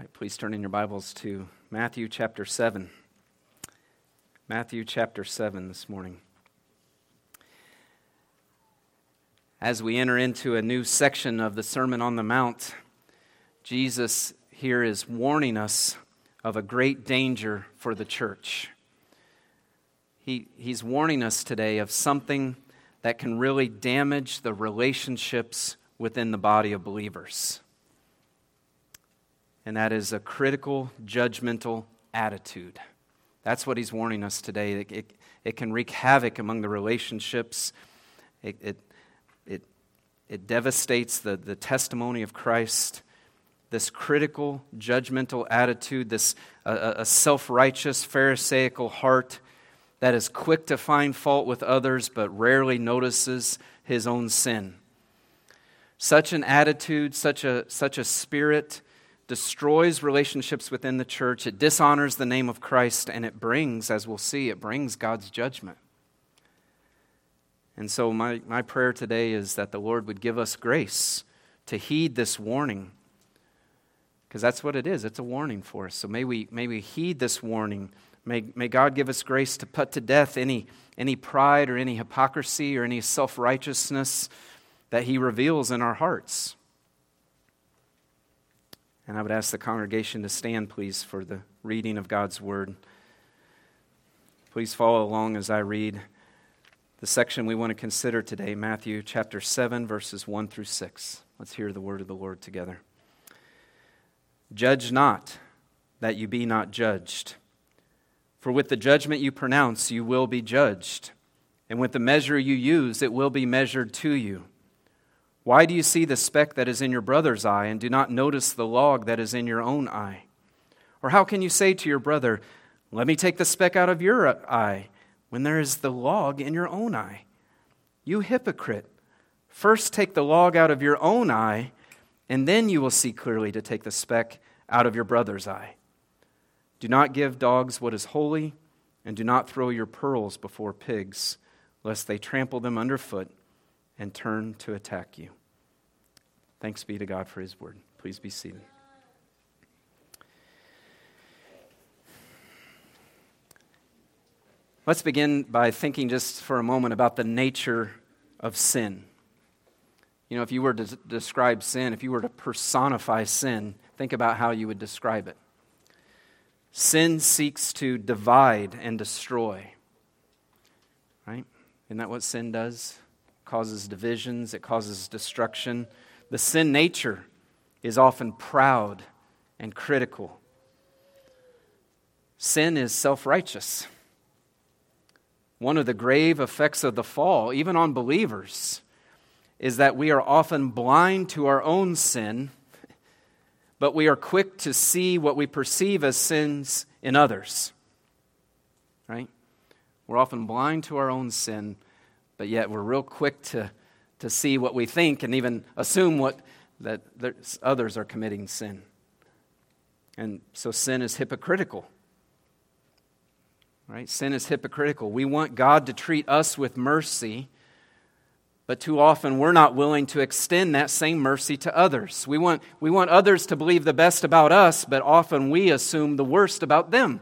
All right, please turn in your Bibles to Matthew chapter 7. Matthew chapter 7 this morning. As we enter into a new section of the Sermon on the Mount, Jesus here is warning us of a great danger for the church. He's warning us today of something that can really damage the relationships within the body of believers. And that is a critical, judgmental attitude. That's what he's warning us today. It can wreak havoc among the relationships. It devastates the testimony of Christ. This critical, judgmental attitude, this a self-righteous, pharisaical heart that is quick to find fault with others but rarely notices his own sin. Such an attitude, such a spirit destroys relationships within the church. It dishonors the name of Christ, and it brings, as we'll see, it brings God's judgment. And so my prayer today is that the Lord would give us grace to heed this warning, because that's what it is. It's a warning for us. So may we heed this warning. May God give us grace to put to death any pride or any hypocrisy or any self-righteousness that He reveals in our hearts. And I would ask the congregation to stand, please, for the reading of God's Word. Please follow along as I read the section we want to consider today, Matthew chapter 7, verses 1 through 6. Let's hear the word of the Lord together. Judge not, that you be not judged. For with the judgment you pronounce, you will be judged. And with the measure you use, it will be measured to you. Why do you see the speck that is in your brother's eye and do not notice the log that is in your own eye? Or how can you say to your brother, let me take the speck out of your eye, when there is the log in your own eye? You hypocrite, first take the log out of your own eye, and then you will see clearly to take the speck out of your brother's eye. Do not give dogs what is holy, and do not throw your pearls before pigs, lest they trample them underfoot and turn to attack you. Thanks be to God for His word. Please be seated. Let's begin by thinking just for a moment about the nature of sin. You know, if you were to describe sin, if you were to personify sin, think about how you would describe it. Sin seeks to divide and destroy. Right? Isn't that what sin does? Causes divisions, it causes destruction. The sin nature is often proud and critical. Sin is self-righteous. One of the grave effects of the fall, even on believers, is that we are often blind to our own sin, but we are quick to see what we perceive as sins in others. Right? We're often blind to our own sin, but yet we're real quick to see what we think and even assume that others are committing sin. And so sin is hypocritical. Right? Sin is hypocritical. We want God to treat us with mercy, but too often we're not willing to extend that same mercy to others. We want others to believe the best about us, but often we assume the worst about them.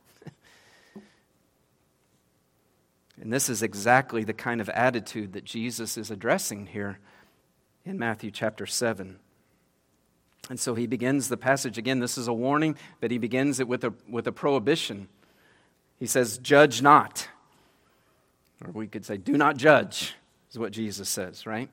And this is exactly the kind of attitude that Jesus is addressing here in Matthew chapter 7. And so he begins the passage again. This is a warning, but he begins it with a prohibition. He says, judge not. Or we could say, do not judge, is what Jesus says, right?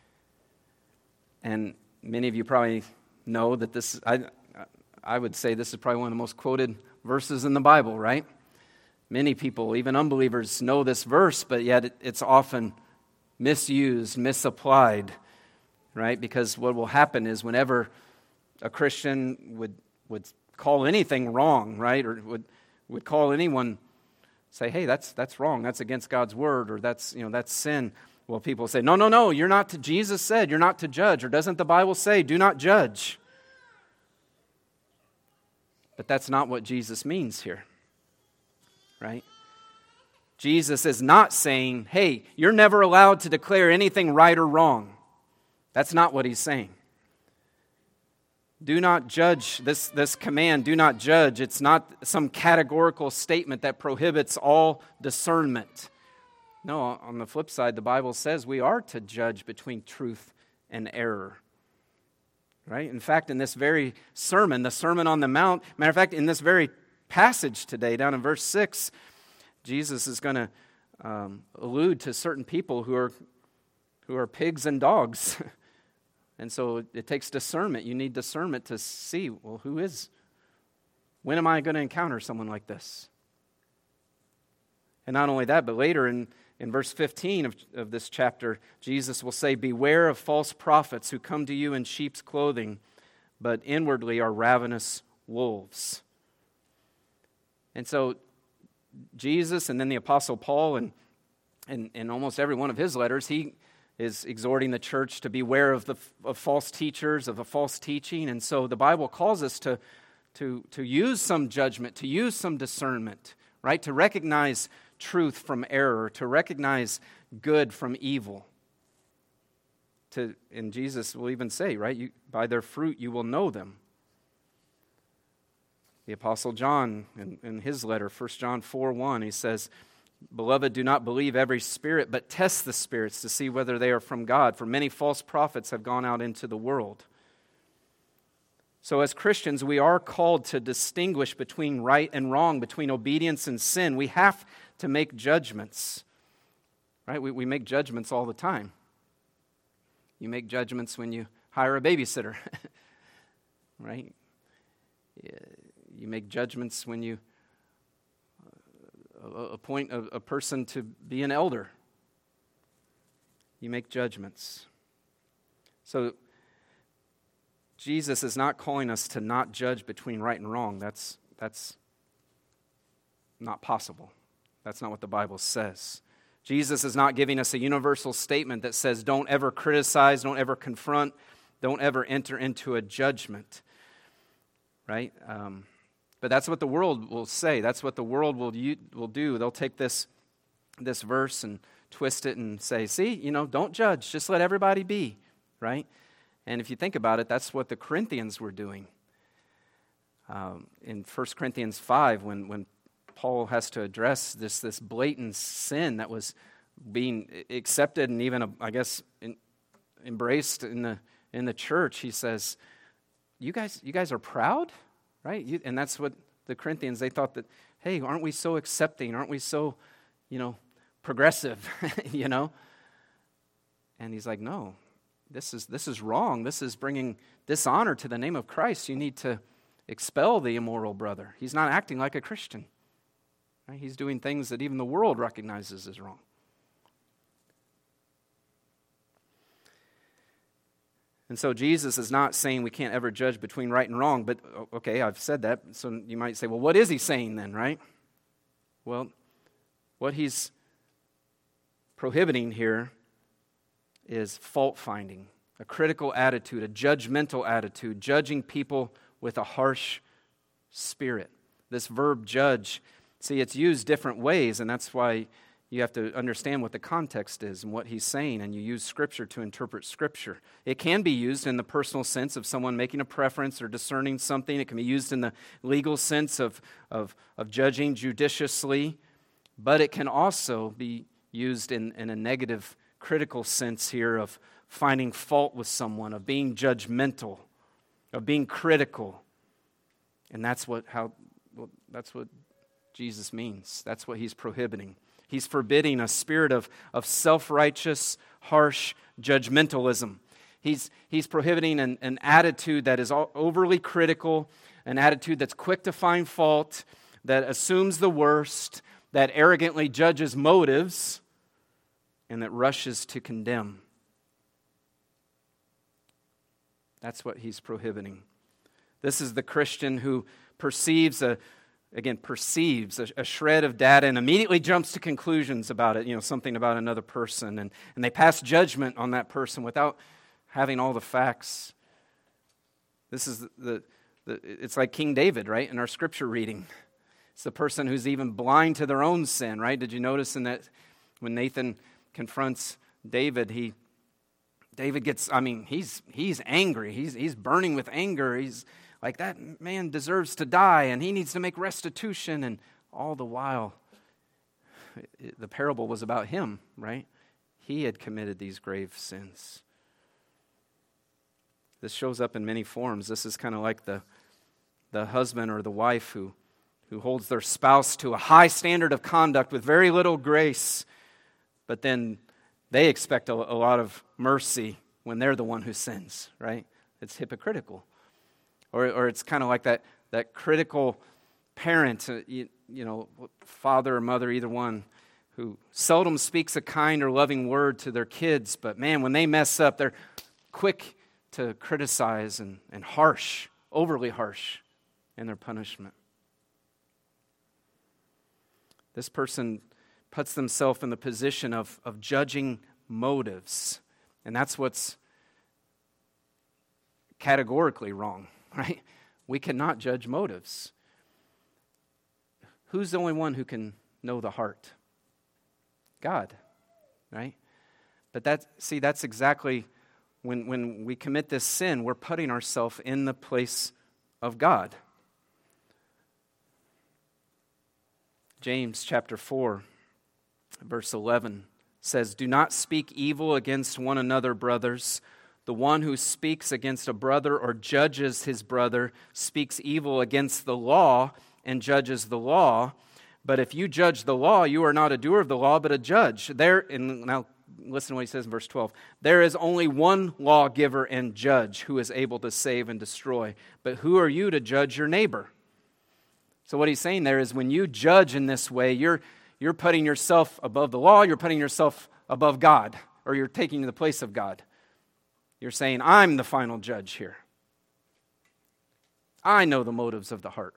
And many of you probably know that this, I would say this is probably one of the most quoted verses in the Bible, right? Many people, even unbelievers, know this verse, but yet it's often misused, misapplied, right? Because what will happen is whenever a Christian would call anything wrong, right, or would call anyone, say, hey, that's wrong, that's against God's word, or that's sin. Well, people say, no, you're not to, Jesus said you're not to judge, or doesn't the Bible say do not judge? But that's not what Jesus means here. Right? Jesus is not saying, hey, you're never allowed to declare anything right or wrong. That's not what he's saying. Do not judge. This command, do not judge. It's not some categorical statement that prohibits all discernment. No, on the flip side, the Bible says we are to judge between truth and error. Right? In fact, in this very sermon, the Sermon on the Mount, matter of fact, in this very passage today, down in verse 6, Jesus is going to allude to certain people who are pigs and dogs. And so it takes discernment. You need discernment to see, well, when am I going to encounter someone like this? And not only that, but later in verse 15 of this chapter, Jesus will say, beware of false prophets who come to you in sheep's clothing, but inwardly are ravenous wolves. And so Jesus and then the Apostle Paul and in almost every one of his letters, he is exhorting the church to beware of false teachers, of the false teaching. And so the Bible calls us to use some judgment, to use some discernment, right? To recognize truth from error, to recognize good from evil. And Jesus will even say, right, by their fruit you will know them. The Apostle John, in his letter, 1 John 4:1, he says, beloved, do not believe every spirit, but test the spirits to see whether they are from God, for many false prophets have gone out into the world. So as Christians, we are called to distinguish between right and wrong, between obedience and sin. We have to make judgments, right? We make judgments all the time. You make judgments when you hire a babysitter, right? You make judgments when you appoint a person to be an elder. You make judgments. So Jesus is not calling us to not judge between right and wrong. That's not possible. That's not what the Bible says. Jesus is not giving us a universal statement that says don't ever criticize, don't ever confront, don't ever enter into a judgment. Right? But that's what the world will say. That's what the world will do. They'll take this verse and twist it and say, see, don't judge. Just let everybody be, right? And if you think about it, that's what the Corinthians were doing. In 1 Corinthians 5, when Paul has to address this blatant sin that was being accepted and even, embraced in the church, he says, you guys are proud? Right? And that's what the Corinthians, they thought that, hey, aren't we so accepting? Aren't we so, progressive, And he's like, no, this is wrong. This is bringing dishonor to the name of Christ. You need to expel the immoral brother. He's not acting like a Christian. Right? He's doing things that even the world recognizes as wrong. And so Jesus is not saying we can't ever judge between right and wrong, but okay, I've said that. So you might say, well, what is he saying then, right? Well, what he's prohibiting here is fault-finding, a critical attitude, a judgmental attitude, judging people with a harsh spirit. This verb judge, see, it's used different ways, and that's why you have to understand what the context is and what he's saying, and you use Scripture to interpret Scripture. It can be used in the personal sense of someone making a preference or discerning something. It can be used in the legal sense of judging judiciously, but it can also be used in a negative, critical sense here of finding fault with someone, of being judgmental, of being critical. And that's what Jesus means. That's what he's prohibiting. He's forbidding a spirit of self-righteous, harsh judgmentalism. He's prohibiting an attitude that is overly critical, an attitude that's quick to find fault, that assumes the worst, that arrogantly judges motives, and that rushes to condemn. That's what he's prohibiting. This is the Christian who perceives a shred of data and immediately jumps to conclusions about it, something about another person, and they pass judgment on that person without having all the facts. This is it's like King David, right, in our scripture reading. It's the person who's even blind to their own sin, right? Did you notice in that when Nathan confronts David, David gets, he's angry. He's burning with anger. He's like, that man deserves to die, and he needs to make restitution. And all the while, the parable was about him, right? He had committed these grave sins. This shows up in many forms. This is kind of like the husband or the wife who holds their spouse to a high standard of conduct with very little grace, but then they expect a lot of mercy when they're the one who sins, right? It's hypocritical. Or it's kind of like that critical parent, father or mother, either one, who seldom speaks a kind or loving word to their kids, but man, when they mess up, they're quick to criticize and harsh, overly harsh in their punishment. This person puts themselves in the position of judging motives, and that's what's categorically wrong, right? We cannot judge motives. Who's the only one who can know the heart? God, right? But that's exactly when we commit this sin, we're putting ourselves in the place of God. James chapter 4, verse 11 says, "Do not speak evil against one another, brothers. The one who speaks against a brother or judges his brother speaks evil against the law and judges the law. But if you judge the law, you are not a doer of the law, but a judge." Now listen to what he says in verse 12. "There is only one lawgiver and judge who is able to save and destroy. But who are you to judge your neighbor?" So what he's saying there is when you judge in this way, you're putting yourself above the law, you're putting yourself above God, or you're taking the place of God. You're saying, I'm the final judge here. I know the motives of the heart.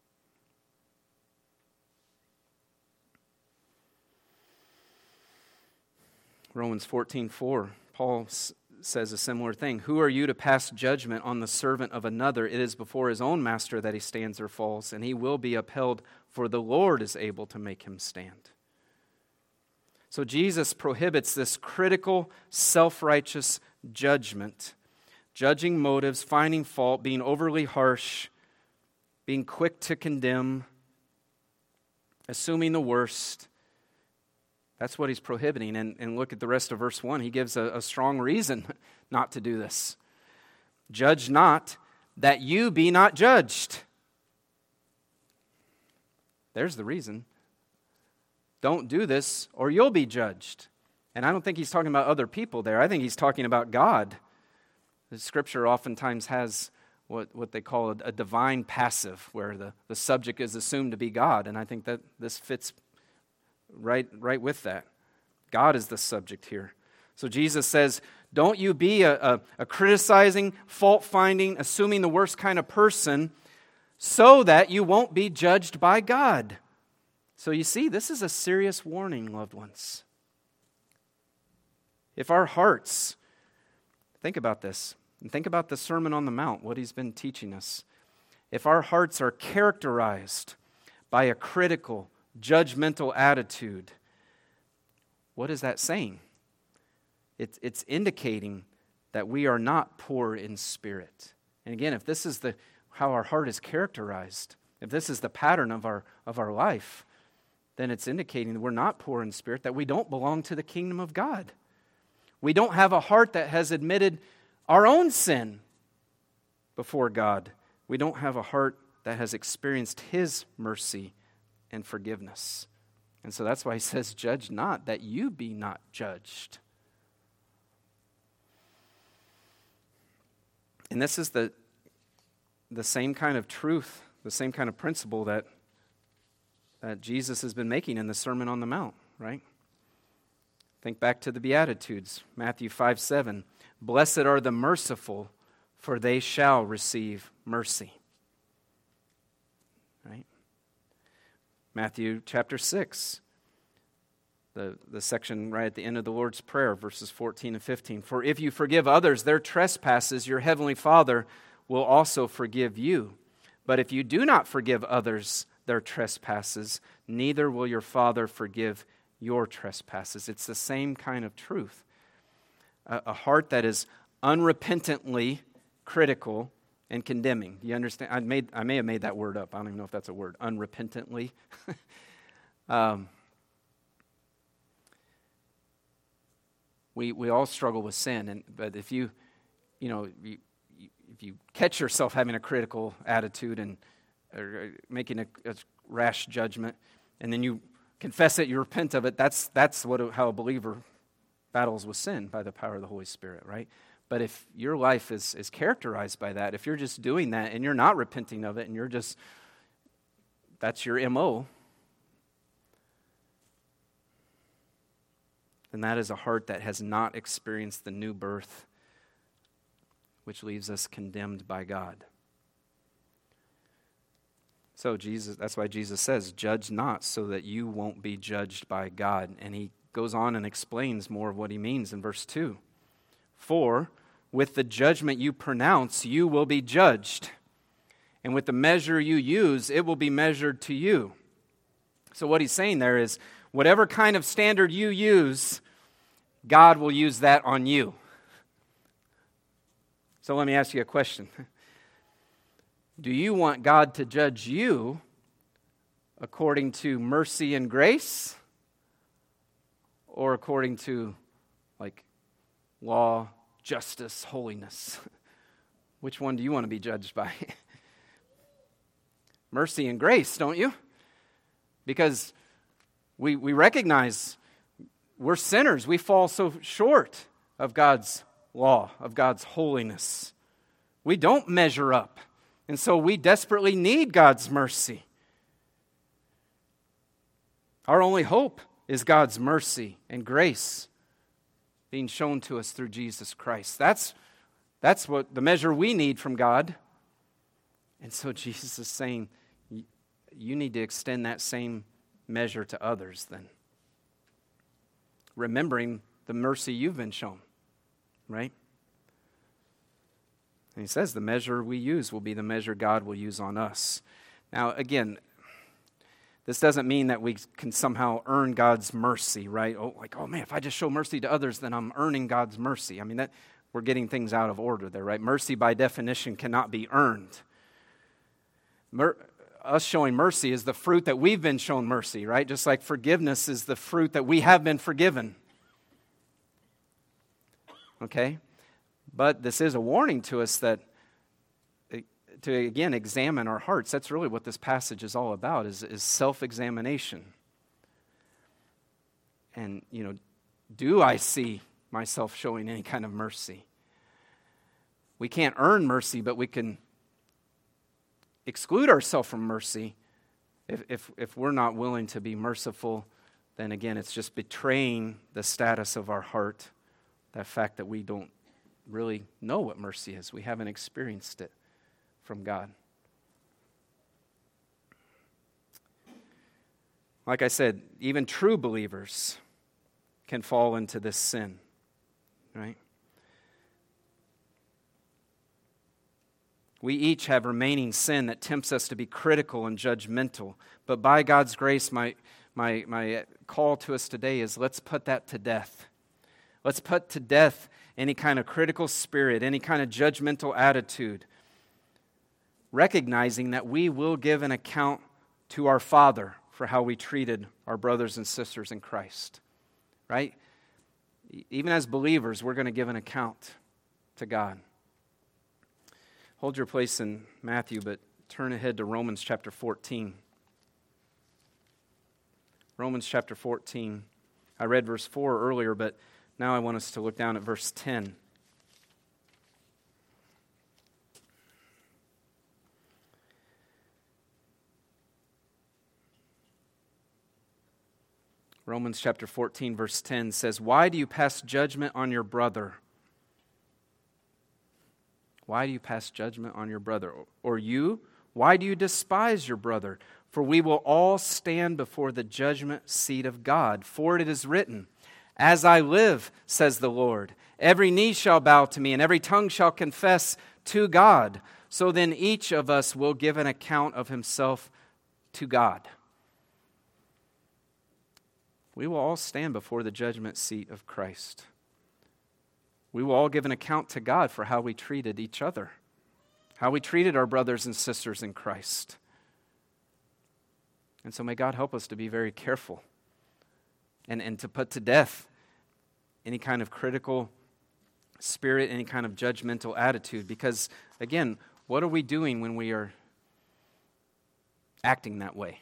Romans 14:4, Paul says a similar thing. "Who are you to pass judgment on the servant of another? It is before his own master that he stands or falls, and he will be upheld, for the Lord is able to make him stand." So Jesus prohibits this critical, self-righteous judgment, judging motives, finding fault, being overly harsh, being quick to condemn, assuming the worst. That's what he's prohibiting. And look at the rest of verse 1. He gives a strong reason not to do this. "Judge not, that you be not judged." There's the reason. Don't do this or you'll be judged. And I don't think he's talking about other people there. I think he's talking about God. The Scripture oftentimes has what they call a divine passive, where the subject is assumed to be God. And I think that this fits right with that. God is the subject here. So Jesus says, don't you be a criticizing, fault-finding, assuming the worst kind of person, so that you won't be judged by God. So you see, this is a serious warning, loved ones. If our hearts, think about this, and think about the Sermon on the Mount, what he's been teaching us. If our hearts are characterized by a critical, judgmental attitude, what is that saying? It's indicating that we are not poor in spirit. And again, if this is how our heart is characterized, if this is the pattern of our life, then it's indicating that we're not poor in spirit, that we don't belong to the kingdom of God. We don't have a heart that has admitted our own sin before God. We don't have a heart that has experienced His mercy and forgiveness. And so that's why he says, judge not, that you be not judged. And this is the same kind of truth, the same kind of principle that Jesus has been making in the Sermon on the Mount, right? Think back to the Beatitudes, Matthew 5:7. "Blessed are the merciful, for they shall receive mercy." Right? Matthew chapter 6, the section right at the end of the Lord's Prayer, verses 14 and 15. "For if you forgive others their trespasses, your heavenly Father will also forgive you. But if you do not forgive others their trespasses, neither will your Father forgive your trespasses." It's the same kind of truth. a heart that is unrepentantly critical and condemning. Do you understand? I may have made that word up. I don't even know if that's a word. Unrepentantly. We all struggle with sin, but if you catch yourself having a critical attitude and making a rash judgment, and then you confess it, you repent of it, that's how a believer battles with sin, by the power of the Holy Spirit, right? But if your life is characterized by that, if you're just doing that and you're not repenting of it and that's your MO, then that is a heart that has not experienced the new birth, which leaves us condemned by God. So that's why Jesus says, judge not so that you won't be judged by God. And he goes on and explains more of what he means in verse 2. For with the judgment you pronounce, you will be judged. And with the measure you use, it will be measured to you. So what he's saying there is, whatever kind of standard you use, God will use that on you. So let me ask you a question. Do you want God to judge you according to mercy and grace, or according to law, justice, holiness? Which one do you want to be judged by? Mercy and grace, don't you? Because we recognize we're sinners. We fall so short of God's law, of God's holiness. We don't measure up. And so we desperately need God's mercy. Our only hope is God's mercy and grace being shown to us through Jesus Christ. That's what the measure we need from God. And so Jesus is saying, you need to extend that same measure to others then. Remembering the mercy you've been shown, right? And he says the measure we use will be the measure God will use on us. Now, again, this doesn't mean that we can somehow earn God's mercy, right? Oh man, if I just show mercy to others, then I'm earning God's mercy. I mean, that we're getting things out of order there, right? Mercy, by definition, cannot be earned. Us showing mercy is the fruit that we've been shown mercy, right? Just like forgiveness is the fruit that we have been forgiven. Okay? But this is a warning to us to again examine our hearts. That's really what this passage is all about, is self-examination. And, do I see myself showing any kind of mercy? We can't earn mercy, but we can exclude ourselves from mercy. If we're not willing to be merciful, then again, it's just betraying the status of our heart, that fact that we don't really know what mercy is. We haven't experienced it from God. Like I said, even true believers can fall into this sin, right? We each have remaining sin that tempts us to be critical and judgmental. But by God's grace, my call to us today is, let's put that to death. Let's put to death any kind of critical spirit, any kind of judgmental attitude, recognizing that we will give an account to our Father for how we treated our brothers and sisters in Christ, right? Even as believers, we're going to give an account to God. Hold your place in Matthew, but turn ahead to Romans chapter 14. Romans chapter 14. I read verse 4 earlier, but now I want us to look down at verse 10. Romans chapter 14, verse 10 says, "Why do you pass judgment on your brother? Why do you pass judgment on your brother? Or you, why do you despise your brother? For we will all stand before the judgment seat of God. For it is written, 'As I live, says the Lord, every knee shall bow to me, and every tongue shall confess to God.' So then each of us will give an account of himself to God." We will all stand before the judgment seat of Christ. We will all give an account to God for how we treated each other, how we treated our brothers and sisters in Christ. And so may God help us to be very careful and to put to death any kind of critical spirit, any kind of judgmental attitude. Because, again, what are we doing when we are acting that way?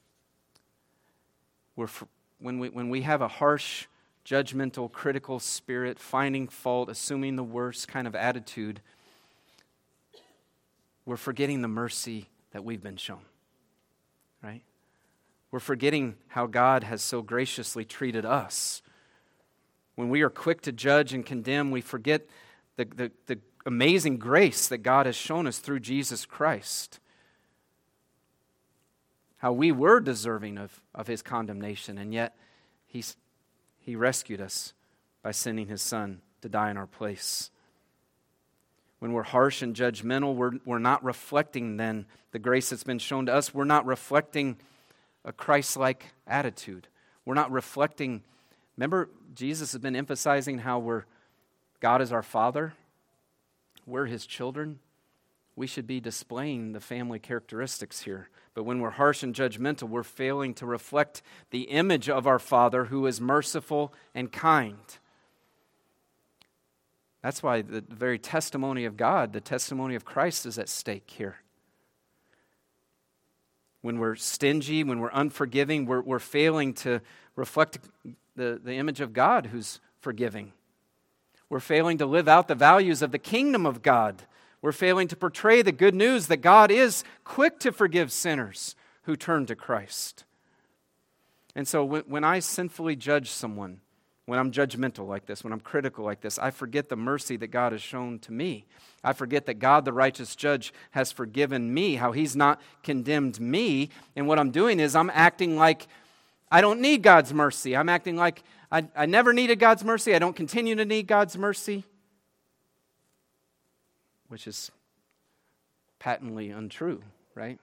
When we have a harsh, judgmental, critical spirit, finding fault, assuming the worst kind of attitude, we're forgetting the mercy that we've been shown, right? We're forgetting how God has so graciously treated us. When we are quick to judge and condemn, we forget the amazing grace that God has shown us through Jesus Christ. How we were deserving of His condemnation, and yet He rescued us by sending His Son to die in our place. When we're harsh and judgmental, we're not reflecting then the grace that's been shown to us. We're not reflecting a Christ-like attitude. We're not reflecting. Remember, Jesus has been emphasizing how God is our Father. We're His children. We should be displaying the family characteristics here. But when we're harsh and judgmental, we're failing to reflect the image of our Father who is merciful and kind. That's why the very testimony of God, the testimony of Christ, is at stake here. When we're stingy, when we're unforgiving, we're failing to reflect the image of God who's forgiving. We're failing to live out the values of the kingdom of God. We're failing to portray the good news that God is quick to forgive sinners who turn to Christ. And so when I sinfully judge someone, when I'm judgmental like this, when I'm critical like this, I forget the mercy that God has shown to me. I forget that God, the righteous judge, has forgiven me, how He's not condemned me. And what I'm doing is I'm acting like I don't need God's mercy. I'm acting like I never needed God's mercy. I don't continue to need God's mercy, which is patently untrue, right?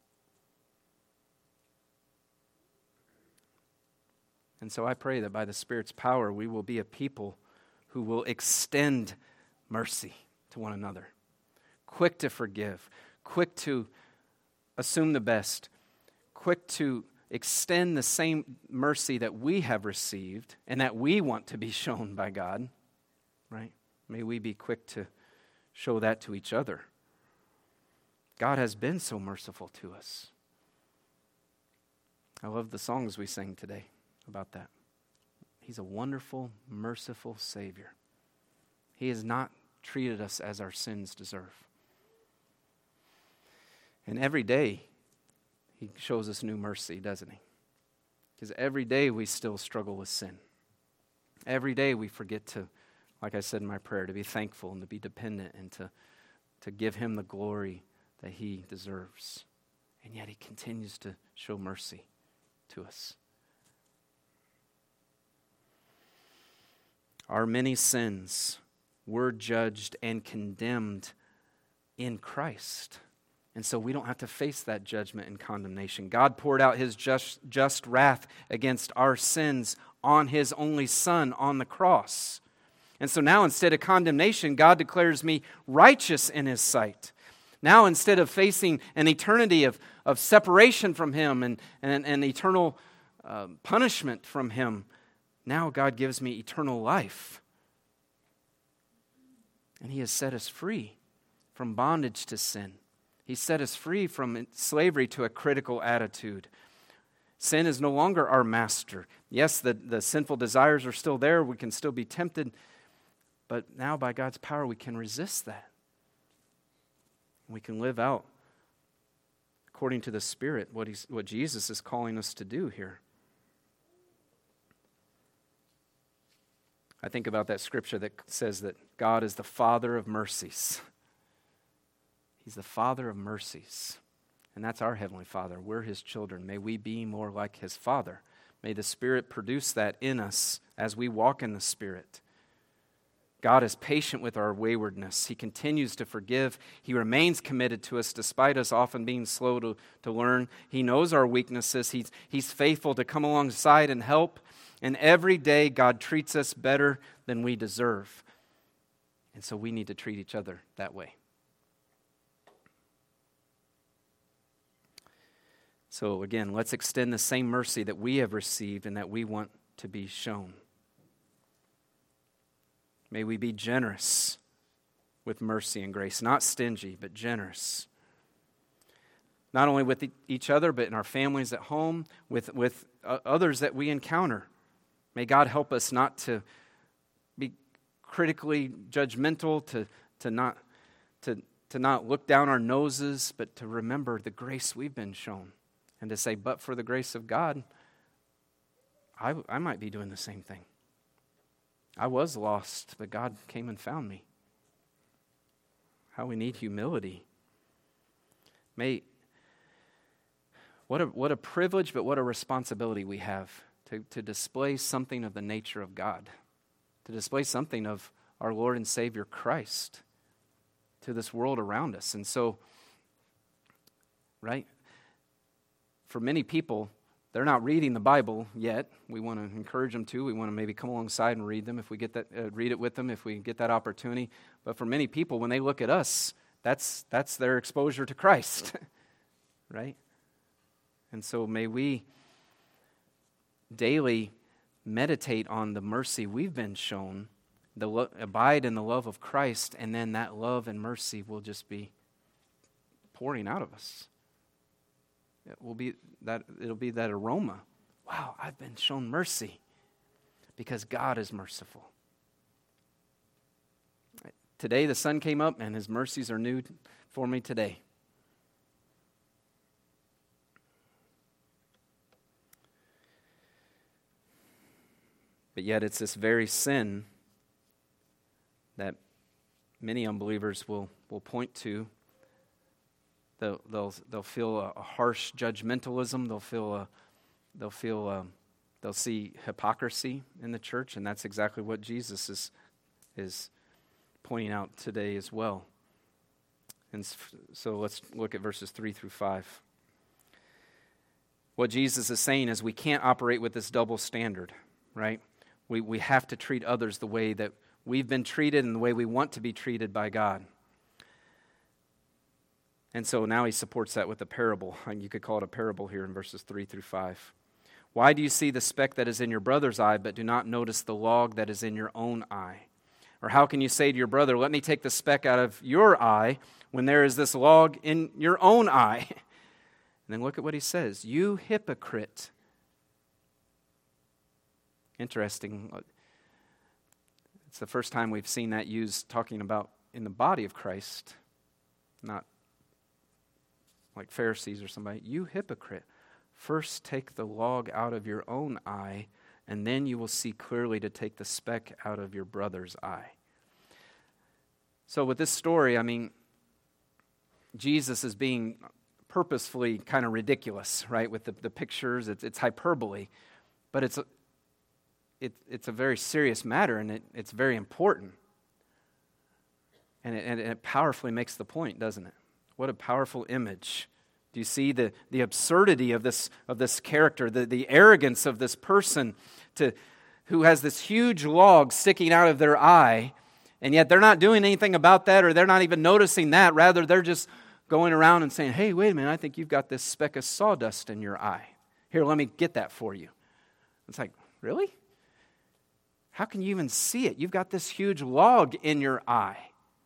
And so I pray that by the Spirit's power, we will be a people who will extend mercy to one another, quick to forgive, quick to assume the best, quick to extend the same mercy that we have received and that we want to be shown by God, right? May we be quick to show that to each other. God has been so merciful to us. I love the songs we sang today about that. He's a wonderful, merciful Savior. He has not treated us as our sins deserve. And every day, He shows us new mercy, doesn't He? Because every day we still struggle with sin. Every day we forget to, like I said in my prayer, to be thankful and to be dependent and to give Him the glory that He deserves. And yet He continues to show mercy to us. Our many sins were judged and condemned in Christ. And so we don't have to face that judgment and condemnation. God poured out His just wrath against our sins on His only Son on the cross. And so now instead of condemnation, God declares me righteous in His sight. Now instead of facing an eternity of separation from Him and eternal punishment from Him, now God gives me eternal life. And He has set us free from bondage to sin. He set us free from slavery to a critical attitude. Sin is no longer our master. Yes, the sinful desires are still there. We can still be tempted. But now by God's power, we can resist that. We can live out, according to the Spirit, what Jesus is calling us to do here. I think about that scripture that says that God is the Father of mercies. He's the Father of mercies. And that's our Heavenly Father. We're His children. May we be more like His Father. May the Spirit produce that in us as we walk in the Spirit. God is patient with our waywardness. He continues to forgive. He remains committed to us despite us often being slow to learn. He knows our weaknesses. He's faithful to come alongside and help. And every day God treats us better than we deserve. And so we need to treat each other that way. So again, let's extend the same mercy that we have received and that we want to be shown. May we be generous with mercy and grace, not stingy, but generous. Not only with each other, but in our families at home, with others that we encounter. May God help us not to be critically judgmental, to not look down our noses, but to remember the grace we've been shown. And to say, but for the grace of God, I might be doing the same thing. I was lost, but God came and found me. How we need humility. What a privilege, but what a responsibility we have to display something of the nature of God, to display something of our Lord and Savior Christ to this world around us. And so, right, for many people, they're not reading the Bible yet. We want to encourage them to. We want to maybe come alongside and read them if we get that. Read it with them if we get that opportunity. But for many people, when they look at us, that's their exposure to Christ, right? And so may we daily meditate on the mercy we've been shown, abide in the love of Christ, and then that love and mercy will just be pouring out of us. It'll be that aroma. Wow, I've been shown mercy because God is merciful. Today the sun came up and His mercies are new for me today. But yet it's this very sin that many unbelievers will point to. They'll feel a harsh judgmentalism. They'll see hypocrisy in the church, and that's exactly what Jesus is pointing out today as well. And so let's look at verses 3 through 5. What Jesus is saying is we can't operate with this double standard, right? We have to treat others the way that we've been treated and the way we want to be treated by God. And so now he supports that with a parable. You could call it a parable here in verses 3 through 5. Why do you see the speck that is in your brother's eye, but do not notice the log that is in your own eye? Or how can you say to your brother, let me take the speck out of your eye, when there is this log in your own eye? And then look at what he says. You hypocrite. Interesting. It's the first time we've seen that used talking about in the body of Christ, not like Pharisees or somebody. You hypocrite. First take the log out of your own eye, and then you will see clearly to take the speck out of your brother's eye. So with this story, Jesus is being purposefully kind of ridiculous, right? With the pictures, it's hyperbole, but it's a very serious matter, and it's very important. And it powerfully makes the point, doesn't it? What a powerful image. Do you see the absurdity of this character, the arrogance of this person who has this huge log sticking out of their eye, and yet they're not doing anything about that, or they're not even noticing that. Rather, they're just going around and saying, hey, wait a minute, I think you've got this speck of sawdust in your eye. Here, let me get that for you. It's like, really? How can you even see it? You've got this huge log in your eye.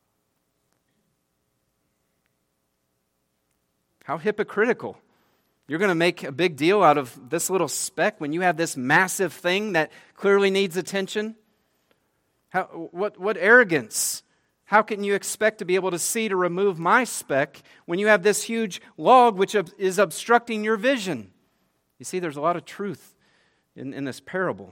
How hypocritical. You're going to make a big deal out of this little speck when you have this massive thing that clearly needs attention? What arrogance. How can you expect to be able to see to remove my speck when you have this huge log which is obstructing your vision? You see, there's a lot of truth in this parable.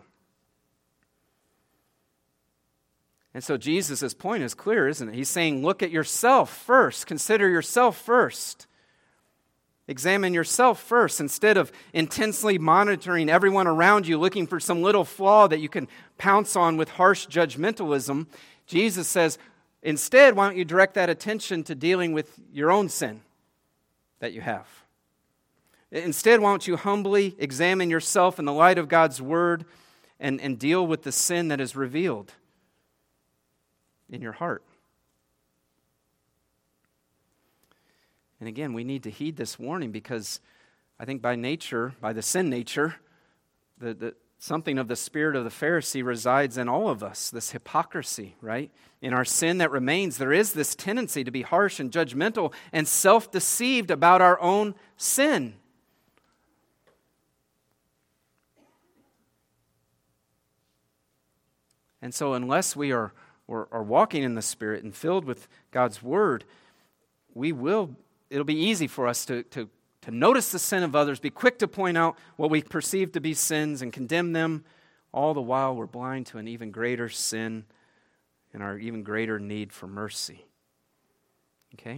And so Jesus' point is clear, isn't it? He's saying, look at yourself first. Consider yourself first. Examine yourself first instead of intensely monitoring everyone around you, looking for some little flaw that you can pounce on with harsh judgmentalism. Jesus says, instead, why don't you direct that attention to dealing with your own sin that you have? Instead, why don't you humbly examine yourself in the light of God's Word and deal with the sin that is revealed? in your heart. And again, we need to heed this warning because I think by nature, by the sin nature, something of the spirit of the Pharisee resides in all of us, this hypocrisy, right? In our sin that remains, there is this tendency to be harsh and judgmental and self-deceived about our own sin. And so unless we are walking in the Spirit and filled with God's Word, it'll be easy for us to notice the sin of others, be quick to point out what we perceive to be sins and condemn them, all the while we're blind to an even greater sin and our even greater need for mercy. Okay?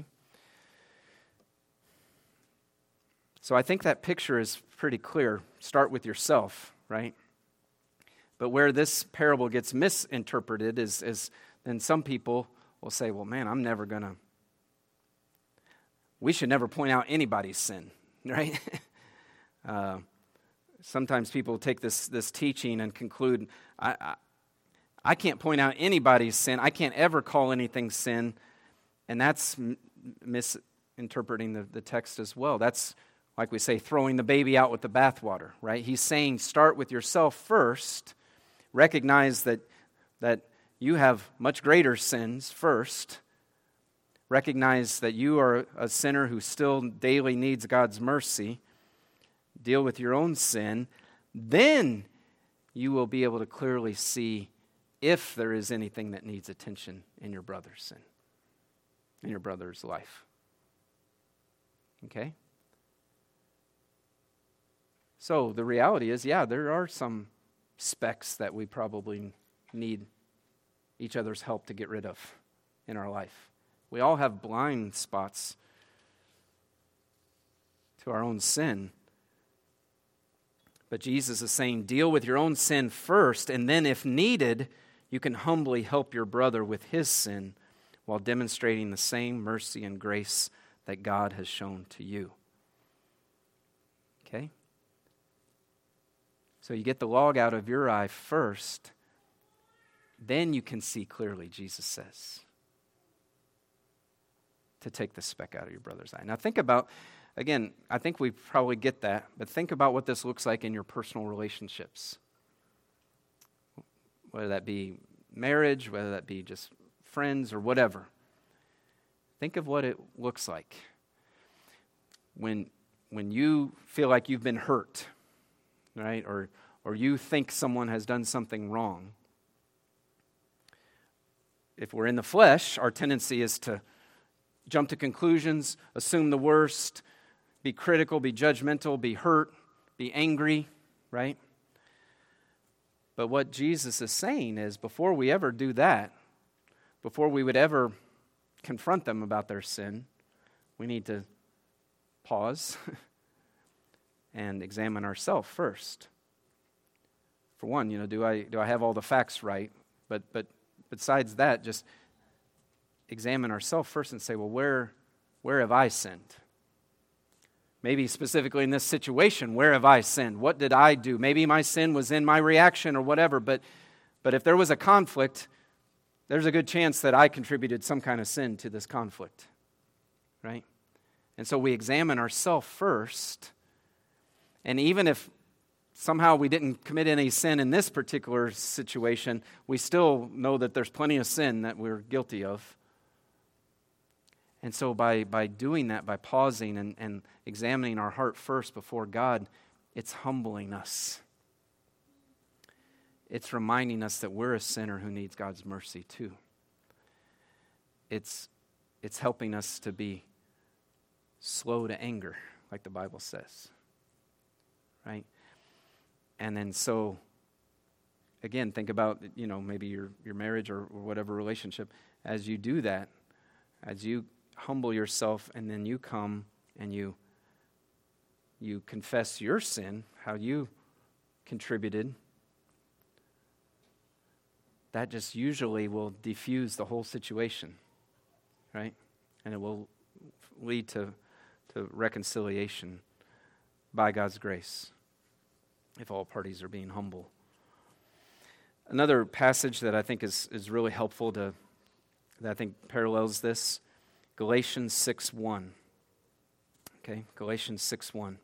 So I think that picture is pretty clear. Start with yourself, right? But where this parable gets misinterpreted is then some people will say, well, man, we should never point out anybody's sin, right? Sometimes people take this teaching and conclude, I can't point out anybody's sin. I can't ever call anything sin. And that's misinterpreting the text as well. That's, like we say, throwing the baby out with the bathwater, right? He's saying start with yourself first. Recognize that you have much greater sins first. Recognize that you are a sinner who still daily needs God's mercy. Deal with your own sin. Then you will be able to clearly see if there is anything that needs attention in your brother's sin, in your brother's life. Okay? So the reality is, there are some specks that we probably need each other's help to get rid of in our life. We all have blind spots to our own sin. But Jesus is saying, deal with your own sin first, and then if needed, you can humbly help your brother with his sin while demonstrating the same mercy and grace that God has shown to you. Okay? So you get the log out of your eye first, then you can see clearly, Jesus says, to take the speck out of your brother's eye. Now think about, again, I think we probably get that, but think about what this looks like in your personal relationships. Whether that be marriage, whether that be just friends or whatever. Think of what it looks like when you feel like you've been hurt, right? Or you think someone has done something wrong. If we're in the flesh, our tendency is to jump to conclusions, assume the worst, be critical, be judgmental, be hurt, be angry, right? But what Jesus is saying is before we ever do that, before we would ever confront them about their sin, we need to pause and examine ourselves first. For one, do I have all the facts right? But besides that, just examine ourselves first and say, well, where have I sinned? Maybe specifically in this situation, where have I sinned? What did I do? Maybe my sin was in my reaction or whatever, but if there was a conflict, there's a good chance that I contributed some kind of sin to this conflict, right? And so we examine ourselves first, and even if somehow we didn't commit any sin in this particular situation, we still know that there's plenty of sin that we're guilty of. And so by doing that, by pausing and examining our heart first before God, it's humbling us. It's reminding us that we're a sinner who needs God's mercy too. It's helping us to be slow to anger, like the Bible says. Right? And then so, again, think about, maybe your marriage or whatever relationship. As you do that, as you humble yourself and then you come and you confess your sin, how you contributed, that just usually will diffuse the whole situation, right? And it will lead to reconciliation by God's grace if all parties are being humble. Another passage that I think is really helpful to that I think parallels this. Galatians 6:1. Okay, Galatians 6:1.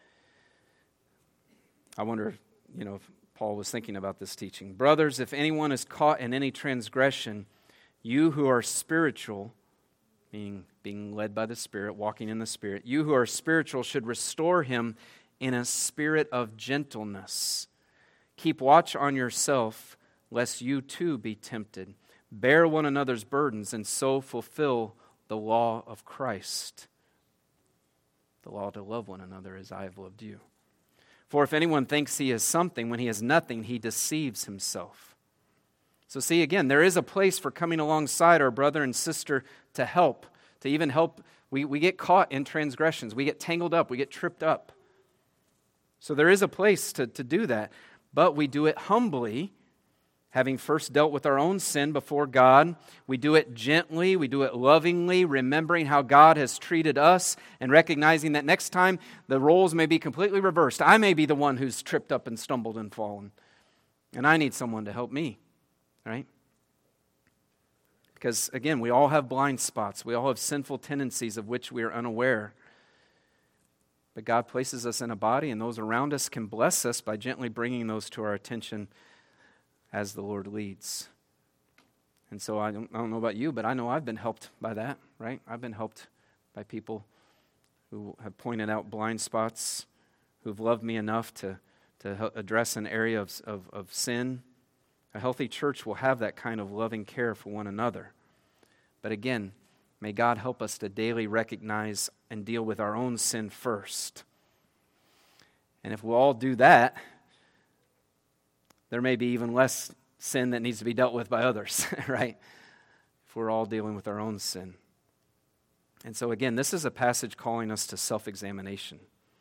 I wonder, if Paul was thinking about this teaching. Brothers, if anyone is caught in any transgression, you who are spiritual, being led by the Spirit, walking in the Spirit, you who are spiritual should restore him in a spirit of gentleness. Keep watch on yourself, lest you too be tempted. Bear one another's burdens, and so fulfill the law of Christ. The law to love one another as I have loved you. For if anyone thinks he is something when he is nothing, he deceives himself. So see, again, there is a place for coming alongside our brother and sister to help, to even help. We get caught in transgressions. We get tangled up. We get tripped up. So there is a place to do that. But we do it humbly, having first dealt with our own sin before God. We do it gently, we do it lovingly, remembering how God has treated us and recognizing that next time the roles may be completely reversed. I may be the one who's tripped up and stumbled and fallen. And I need someone to help me, right? Because again, we all have blind spots. We all have sinful tendencies of which we are unaware. But God places us in a body, and those around us can bless us by gently bringing those to our attention as the Lord leads. And so I don't know about you, but I know I've been helped by that, right? I've been helped by people who have pointed out blind spots, who've loved me enough to address an area of sin. A healthy church will have that kind of loving care for one another. But again, may God help us to daily recognize and deal with our own sin first. And if we'll all do that, there may be even less sin that needs to be dealt with by others, right? If we're all dealing with our own sin. And so again, this is a passage calling us to self-examination.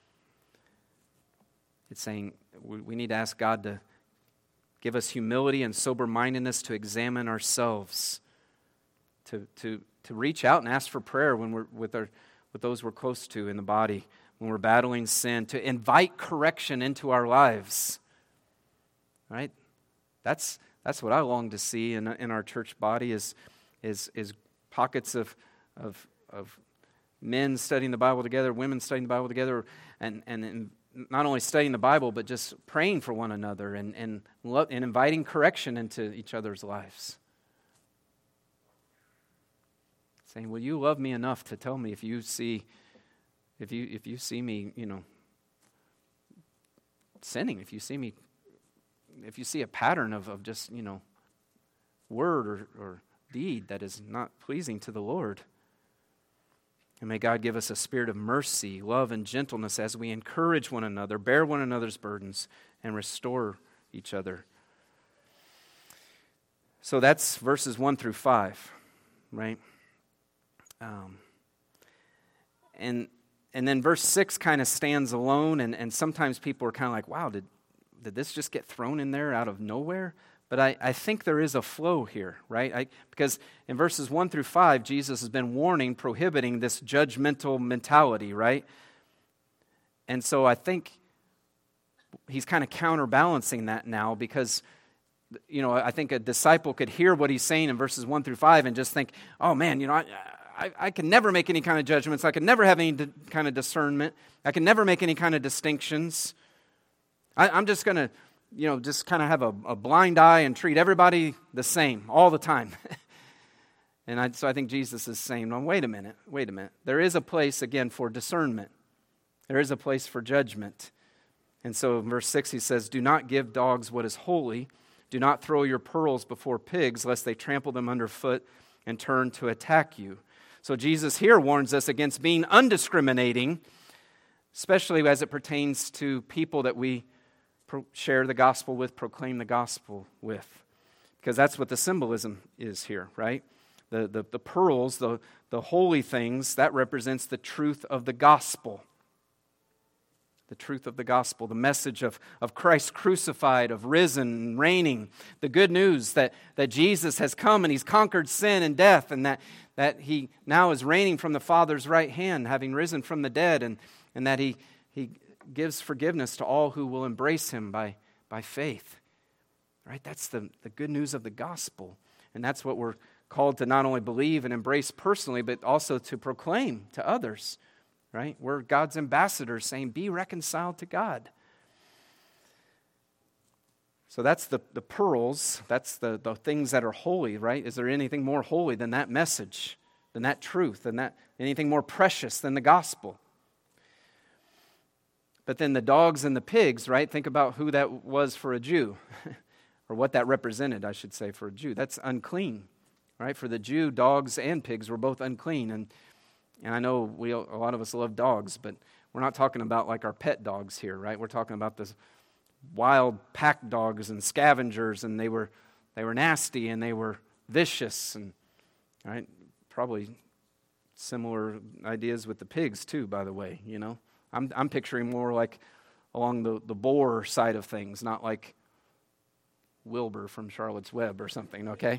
It's saying we need to ask God to give us humility and sober-mindedness to examine ourselves, to reach out and ask for prayer when we're with those we're close to in the body, when we're battling sin, to invite correction into our lives. Right? That's what I long to see in our church body is pockets of men studying the Bible together, women studying the Bible together, and not only studying the Bible, but just praying for one another and inviting correction into each other's lives. Saying, will you love me enough to tell me if you see me, sinning, if you see a pattern of just, word or deed that is not pleasing to the Lord. And may God give us a spirit of mercy, love, and gentleness as we encourage one another, bear one another's burdens, and restore each other. So that's verses 1 through 5, right? And then verse 6 kind of stands alone, and sometimes people are kind of like, wow, did this just get thrown in there out of nowhere? But I think there is a flow here, right? Because in verses 1 through 5, Jesus has been warning, prohibiting this judgmental mentality, right? And so I think he's kind of counterbalancing that now because, I think a disciple could hear what he's saying in verses 1 through 5 and just think, oh man, I can never make any kind of judgments. I can never have any kind of discernment. I can never make any kind of distinctions. I'm just going to, just kind of have a blind eye and treat everybody the same all the time. So I think Jesus is saying, well, wait a minute. There is a place, again, for discernment. There is a place for judgment. And so in verse 6 he says, do not give dogs what is holy. Do not throw your pearls before pigs, lest they trample them underfoot and turn to attack you. So Jesus here warns us against being undiscriminating, especially as it pertains to people that we share the gospel with, proclaim the gospel with. Because that's what the symbolism is here, right? The pearls, the holy things, that represents the truth of the gospel. The truth of the gospel, the message of Christ crucified, of risen and reigning, the good news that Jesus has come and he's conquered sin and death, and that he now is reigning from the Father's right hand, having risen from the dead, and that he gives forgiveness to all who will embrace him by faith. Right? That's the good news of the gospel. And that's what we're called to not only believe and embrace personally, but also to proclaim to others, right? We're God's ambassadors saying, be reconciled to God. So that's the pearls, that's the things that are holy, right? Is there anything more holy than that message, than that truth, than that anything more precious than the gospel? But then the dogs and the pigs, right? Think about who that was for a Jew, or what that represented, I should say, for a Jew. That's unclean, right? For the Jew, dogs and pigs were both unclean. And I know a lot of us love dogs, but we're not talking about like our pet dogs here, right? We're talking about this wild pack dogs and scavengers, and they were nasty and they were vicious, and right, probably similar ideas with the pigs too, by the way. You know, I'm picturing more like along the boar side of things, not like Wilbur from Charlotte's Web or something. Okay.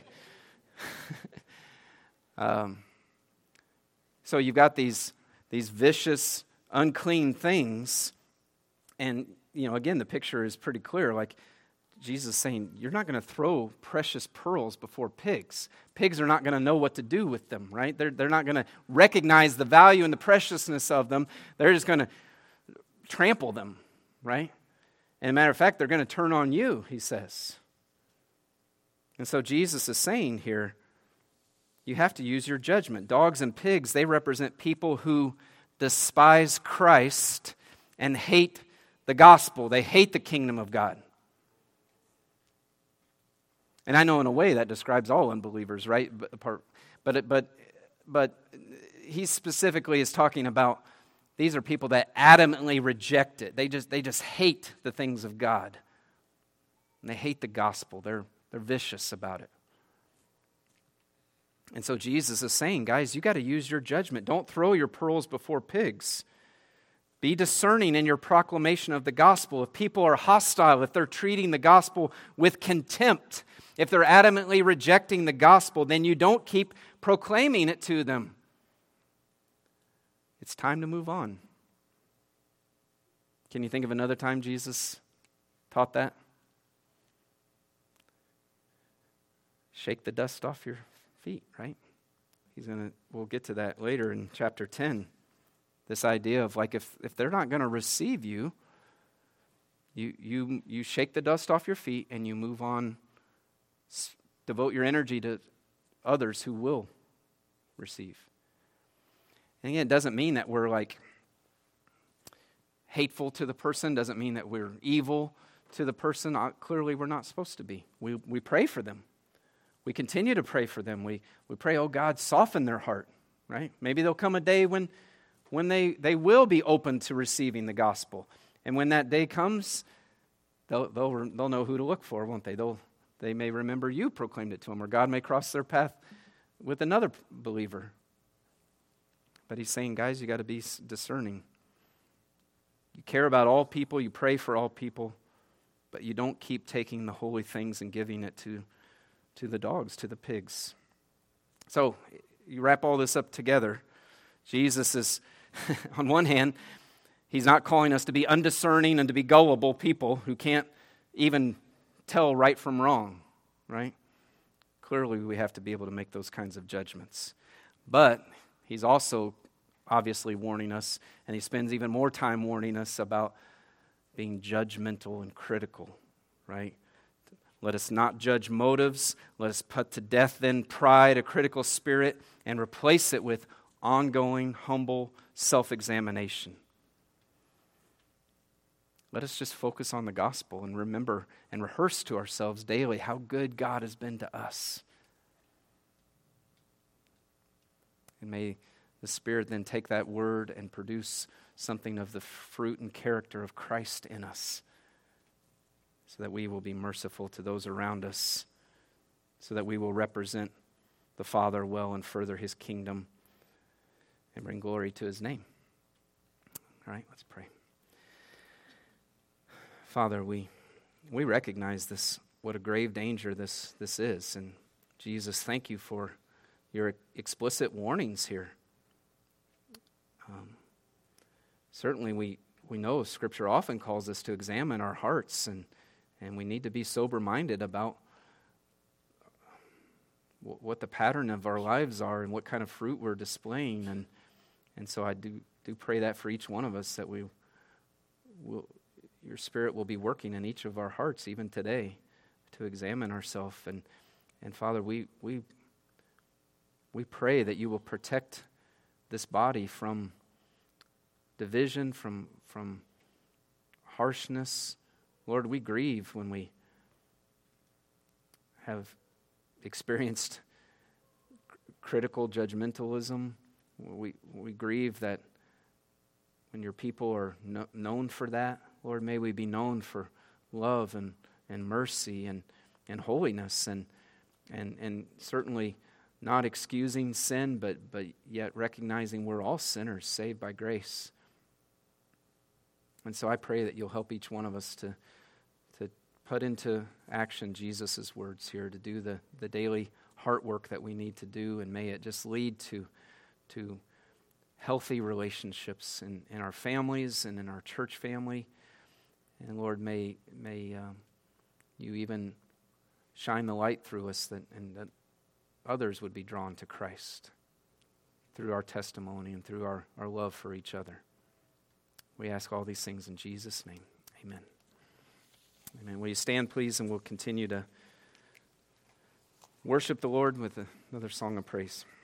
So you've got these vicious, unclean things, and you know, again, the picture is pretty clear. Like Jesus is saying, you're not going to throw precious pearls before pigs. Pigs are not going to know what to do with them, right? They're not going to recognize the value and the preciousness of them. They're just going to trample them, right? And as a matter of fact, they're going to turn on you, he says. And so Jesus is saying here, you have to use your judgment. Dogs and pigs, they represent people who despise Christ and hate the gospel. They hate the kingdom of God. And I know in a way that describes all unbelievers, right? But he specifically is talking about these are people that adamantly reject it. They just hate the things of God. And they hate the gospel. They're vicious about it. And so Jesus is saying, guys, you got to use your judgment. Don't throw your pearls before pigs. Be discerning in your proclamation of the gospel. If people are hostile, if they're treating the gospel with contempt, if they're adamantly rejecting the gospel, then you don't keep proclaiming it to them. It's time to move on. Can you think of another time Jesus taught that? Shake the dust off your feet, right? We'll get to that later in chapter 10. This idea of like if they're not going to receive you, you shake the dust off your feet and you move on. Devote your energy to others who will receive. And again, it doesn't mean that we're like hateful to the person. Doesn't mean that we're evil to the person. Clearly, we're not supposed to be. We pray for them. We continue to pray for them. We pray, oh God, soften their heart. Right? Maybe there'll come a day when they will be open to receiving the gospel. And when that day comes, they'll know who to look for, won't they? They may remember you proclaimed it to them, or God may cross their path with another believer. But he's saying, guys, you got to be discerning. You care about all people, you pray for all people, but you don't keep taking the holy things and giving it to the dogs, to the pigs. So you wrap all this up together. Jesus is, on one hand, he's not calling us to be undiscerning and to be gullible people who can't even tell right from wrong, right? Clearly, we have to be able to make those kinds of judgments. But he's also obviously warning us, and he spends even more time warning us about being judgmental and critical, right? Let us not judge motives. Let us put to death then pride, a critical spirit, and replace it with ongoing, humble self-examination. Let us just focus on the gospel and remember and rehearse to ourselves daily how good God has been to us. And may the Spirit then take that word and produce something of the fruit and character of Christ in us, so that we will be merciful to those around us, so that we will represent the Father well and further His kingdom and bring glory to His name. All right, let's pray. Father, we recognize this, what a grave danger this is. And Jesus, thank you for your explicit warnings here. Certainly we know Scripture often calls us to examine our hearts, and we need to be sober-minded about what the pattern of our lives are and what kind of fruit we're displaying. And so I do pray that for each one of us, that your Spirit will be working in each of our hearts, even today, to examine ourselves. And Father, we pray that you will protect this body from division, from harshness. Lord, we grieve when we have experienced critical judgmentalism. We grieve that when your people are known for that, Lord, may we be known for love and mercy and holiness and certainly not excusing sin, but yet recognizing we're all sinners saved by grace. And so I pray that you'll help each one of us to put into action Jesus' words here, to do the daily heart work that we need to do, and may it just lead to healthy relationships in our families and in our church family. And Lord, may you even shine the light through us that others would be drawn to Christ through our testimony and through our love for each other. We ask all these things in Jesus' name. Amen. Amen. Will you stand, please, and we'll continue to worship the Lord with another song of praise.